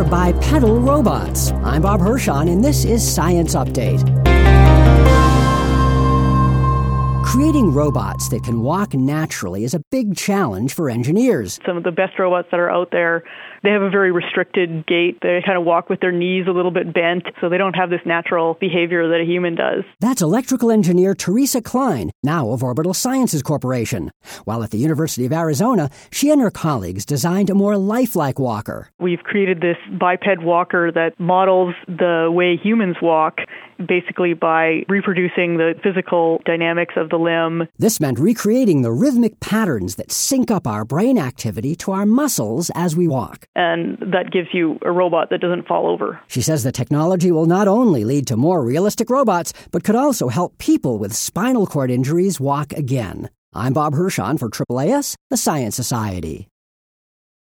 are bipedal robots. I'm Bob Hirschon, and this is Science Update. Creating robots that can walk naturally is a big challenge for engineers. Some of the best robots that are out there, they have a very restricted gait. They kind of walk with their knees a little bit bent, so they don't have this natural behavior that a human does. That's electrical engineer Teresa Klein, now of Orbital Sciences Corporation. While at the University of Arizona, she and her colleagues designed a more lifelike walker. We've created this biped walker that models the way humans walk, basically by reproducing the physical dynamics of the limb. This meant recreating the rhythmic patterns that sync up our brain activity to our muscles as we walk. And that gives you a robot that doesn't fall over. She says the technology will not only lead to more realistic robots, but could also help people with spinal cord injuries walk again. I'm Bob Hirschon for AAAS, the Science Society.